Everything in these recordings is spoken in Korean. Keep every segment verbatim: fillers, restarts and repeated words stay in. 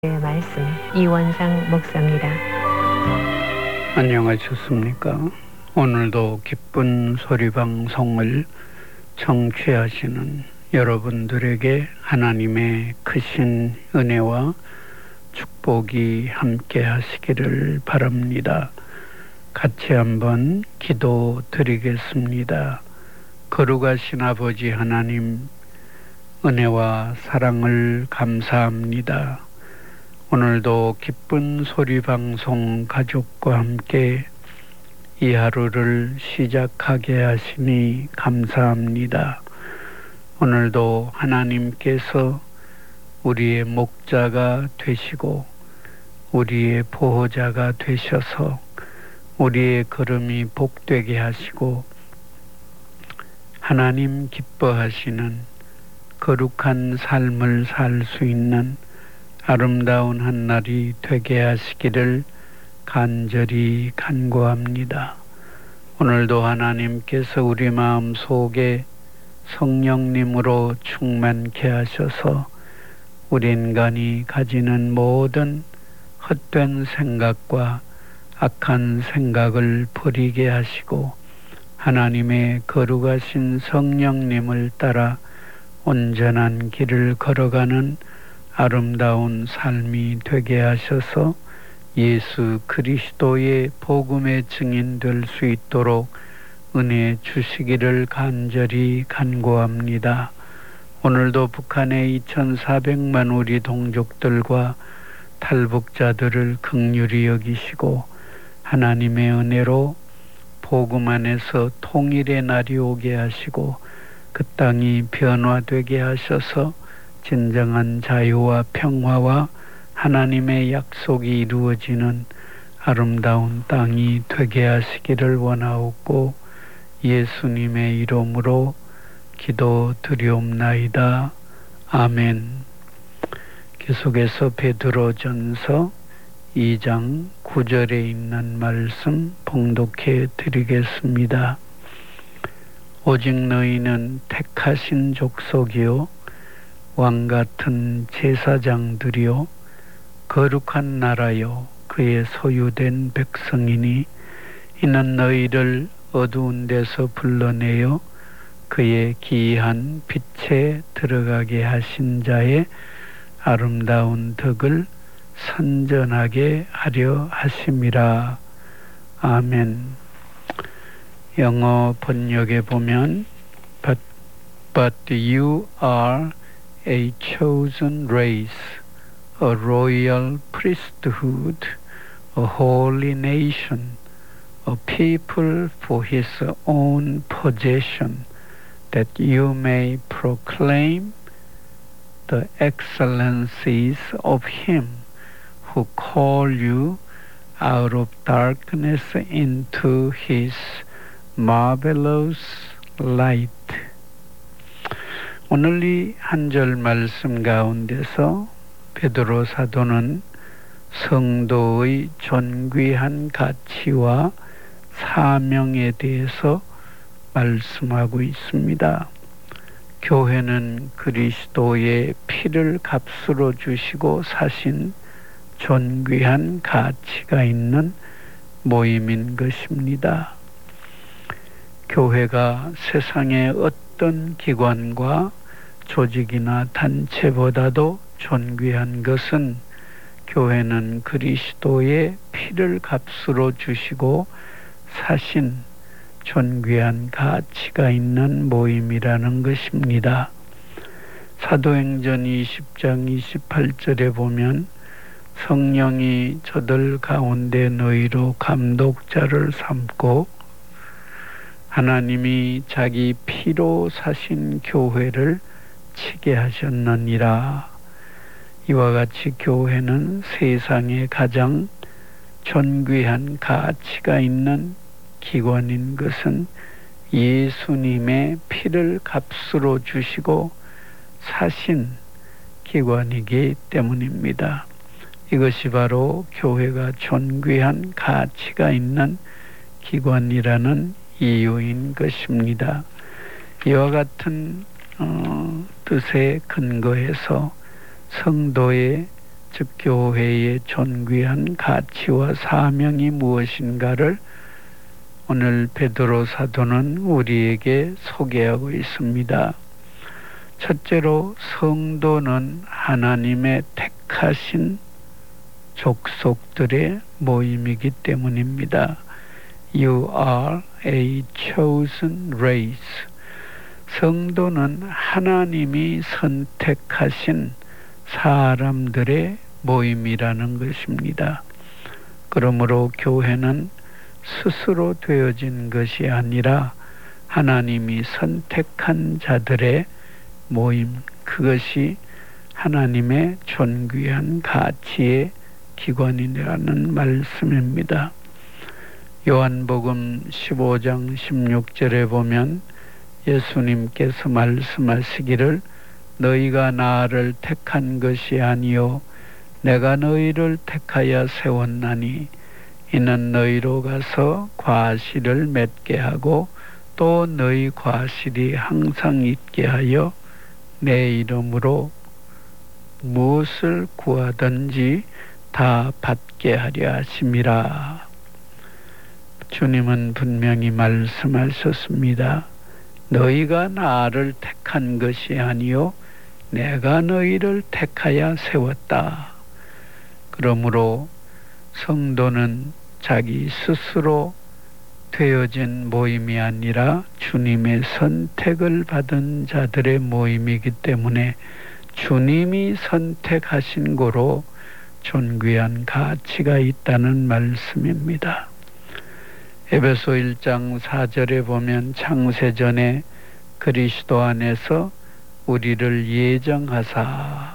말씀 이원상 목사입니다. 안녕하셨습니까? 오늘도 기쁜 소리 방송을 청취하시는 여러분들에게 하나님의 크신 은혜와 축복이 함께 하시기를 바랍니다. 같이 한번 기도 드리겠습니다. 거룩하신 아버지 하나님, 은혜와 사랑을 감사합니다. 오늘도 기쁜 소리 방송 가족과 함께 이 하루를 시작하게 하시니 감사합니다. 오늘도 하나님께서 우리의 목자가 되시고 우리의 보호자가 되셔서 우리의 걸음이 복되게 하시고 하나님 기뻐하시는 거룩한 삶을 살 수 있는 아름다운 한날이 되게 하시기를 간절히 간구합니다. 오늘도 하나님께서 우리 마음 속에 성령님으로 충만케 하셔서 우리 인간이 가지는 모든 헛된 생각과 악한 생각을 버리게 하시고 하나님의 거룩하신 성령님을 따라 온전한 길을 걸어가는 아름다운 삶이 되게 하셔서 예수 그리스도의 복음의 증인 될 수 있도록 은혜 주시기를 간절히 간구합니다. 오늘도 북한의 이천사백만 우리 동족들과 탈북자들을 긍휼히 여기시고 하나님의 은혜로 복음 안에서 통일의 날이 오게 하시고 그 땅이 변화되게 하셔서 진정한 자유와 평화와 하나님의 약속이 이루어지는 아름다운 땅이 되게 하시기를 원하옵고 예수님의 이름으로 기도드리옵나이다. 아멘. 계속해서 베드로전서 이 장 구 절에 있는 말씀 봉독해 드리겠습니다. 오직 너희는 택하신 족속이요 왕같은 제사장들이요 거룩한 나라요 그의 소유된 백성이니 이는 너희를 어두운 데서 불러내어 그의 기이한 빛에 들어가게 하신 자의 아름다운 덕을 선전하게 하려 하심이라. 아멘. 영어 번역에 보면 But, but you are a chosen race, a royal priesthood, a holy nation, a people for his own possession, that you may proclaim the excellencies of him who called you out of darkness into his marvelous light. 오늘 이 한 절 말씀 가운데서 베드로 사도는 성도의 존귀한 가치와 사명에 대해서 말씀하고 있습니다. 교회는 그리스도의 피를 값으로 주시고 사신 존귀한 가치가 있는 모임인 것입니다. 교회가 세상의 어떤 기관과 조직이나 단체보다도 존귀한 것은 교회는 그리스도의 피를 값으로 주시고 사신 존귀한 가치가 있는 모임이라는 것입니다. 사도행전 이십 장 이십팔 절에 보면 성령이 저들 가운데 너희로 감독자를 삼고 하나님이 자기 피로 사신 교회를 치게 하셨느니라. 이와 같이 교회는 세상에 가장 존귀한 가치가 있는 기관인 것은 예수님의 피를 값으로 주시고 사신 기관이기 때문입니다. 이것이 바로 교회가 존귀한 가치가 있는 기관이라는 이유인 것입니다. 이와 같은 어, 뜻에 근거해서 성도의 즉 교회의 존귀한 가치와 사명이 무엇인가를 오늘 베드로 사도는 우리에게 소개하고 있습니다. 첫째로 성도는 하나님의 택하신 족속들의 모임이기 때문입니다. You are a chosen race. 성도는 하나님이 선택하신 사람들의 모임이라는 것입니다. 그러므로 교회는 스스로 되어진 것이 아니라 하나님이 선택한 자들의 모임, 그것이 하나님의 존귀한 가치의 기관이라는 말씀입니다. 요한복음 십오 장 십육 절에 보면 예수님께서 말씀하시기를 너희가 나를 택한 것이 아니요 내가 너희를 택하여 세웠나니 이는 너희로 가서 과실을 맺게 하고 또 너희 과실이 항상 있게 하여 내 이름으로 무엇을 구하든지 다 받게 하려 하심이라. 주님은 분명히 말씀하셨습니다. 너희가 나를 택한 것이 아니요 내가 너희를 택하여 세웠다. 그러므로 성도는 자기 스스로 되어진 모임이 아니라 주님의 선택을 받은 자들의 모임이기 때문에 주님이 선택하신 고로 존귀한 가치가 있다는 말씀입니다. 에베소 일 장 사 절에 보면 창세전에 그리스도 안에서 우리를 예정하사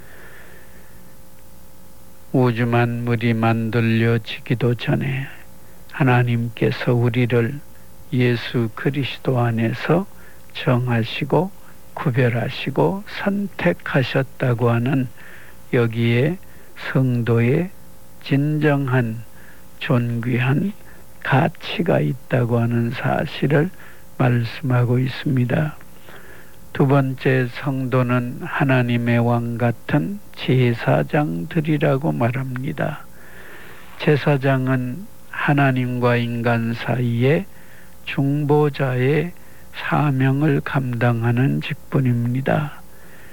우주 만물이 만들어지기도 전에 하나님께서 우리를 예수 그리스도 안에서 정하시고 구별하시고 선택하셨다고 하는 여기에 성도의 진정한 존귀한 가치가 있다고 하는 사실을 말씀하고 있습니다. 두 번째, 성도는 하나님의 왕 같은 제사장들이라고 말합니다. 제사장은 하나님과 인간 사이에 중보자의 사명을 감당하는 직분입니다.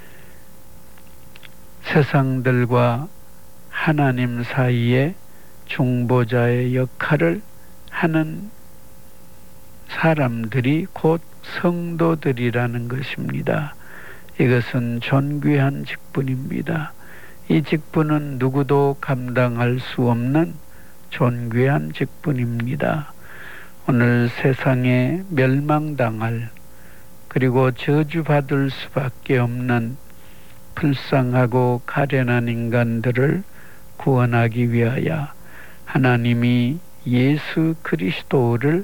세상들과 하나님 사이에 중보자의 역할을 하는 사람들이 곧 성도들이라는 것입니다. 이것은 존귀한 직분입니다. 이 직분은 누구도 감당할 수 없는 존귀한 직분입니다. 오늘 세상에 멸망당할 그리고 저주받을 수밖에 없는 불쌍하고 가련한 인간들을 구원하기 위하여 하나님이 예수 그리스도를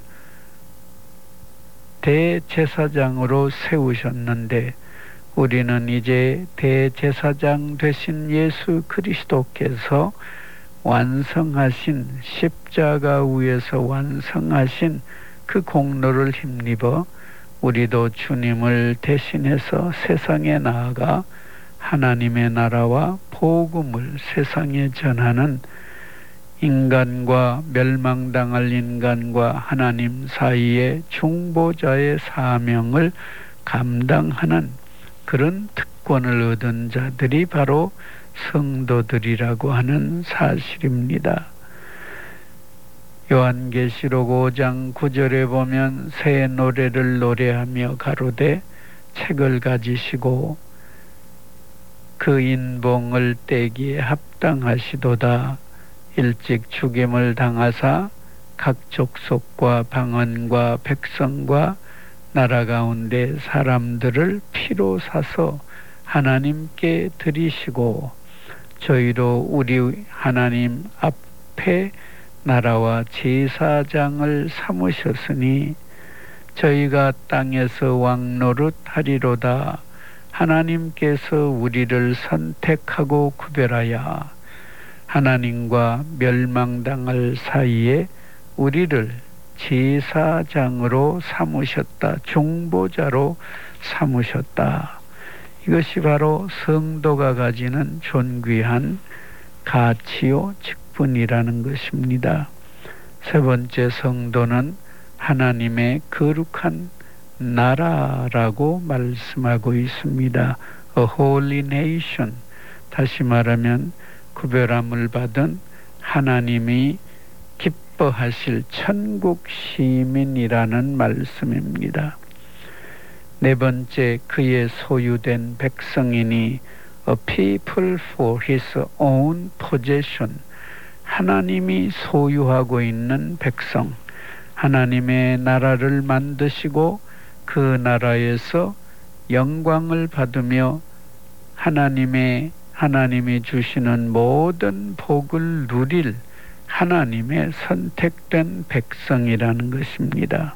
대제사장으로 세우셨는데 우리는 이제 대제사장 되신 예수 그리스도께서 완성하신 십자가 위에서 완성하신 그 공로를 힘입어 우리도 주님을 대신해서 세상에 나아가 하나님의 나라와 복음을 세상에 전하는 인간과 멸망당할 인간과 하나님 사이에 중보자의 사명을 감당하는 그런 특권을 얻은 자들이 바로 성도들이라고 하는 사실입니다. 요한계시록 오 장 구 절에 보면 새 노래를 노래하며 가로되 책을 가지시고 그 인봉을 떼기에 합당하시도다. 일찍 죽임을 당하사 각 족속과 방언과 백성과 나라 가운데 사람들을 피로 사서 하나님께 드리시고 저희로 우리 하나님 앞에 나라와 제사장을 삼으셨으니 저희가 땅에서 왕노릇 하리로다. 하나님께서 우리를 선택하고 구별하여 하나님과 멸망당할 사이에 우리를 제사장으로 삼으셨다. 중보자로 삼으셨다. 이것이 바로 성도가 가지는 존귀한 가치요 직분이라는 것입니다. 세 번째, 성도는 하나님의 거룩한 나라라고 말씀하고 있습니다. A holy nation. 다시 말하면 구별함을 받은 하나님이 기뻐하실 천국 시민이라는 말씀입니다. 네 번째, 그의 소유된 백성이니 a people for his own possession. 하나님이 소유하고 있는 백성, 하나님의 나라를 만드시고 그 나라에서 영광을 받으며 하나님의 하나님이 주시는 모든 복을 누릴 하나님의 선택된 백성이라는 것입니다.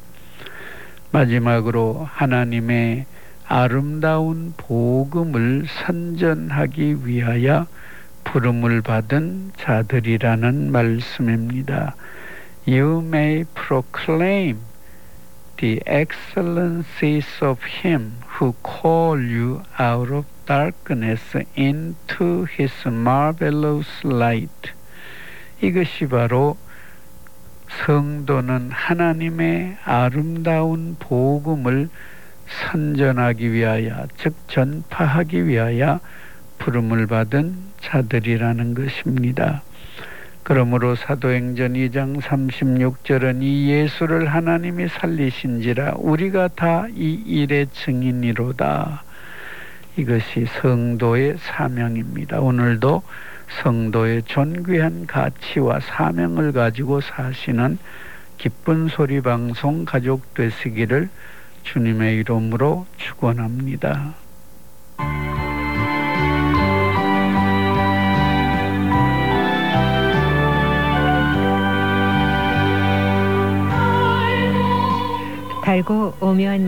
마지막으로 하나님의 아름다운 복음을 선전하기 위하여 부름을 받은 자들이라는 말씀입니다. You may proclaim the excellencies of him who called you out of darkness into his marvelous light. 이것이 바로 성도는 하나님의 아름다운 복음을 선전하기 위하여, 즉 전파하기 위하여 부름을 받은 자들이라는 것입니다. 그러므로 사도행전 이 장 삼십육 절은 이 예수를 하나님이 살리신지라 우리가 다 이 일의 증인이로다. 이것이 성도의 사명입니다. 오늘도 성도의 존귀한 가치와 사명을 가지고 사시는 기쁜 소리 방송 가족 되시기를 주님의 이름으로 축원합니다. 달고 오묘한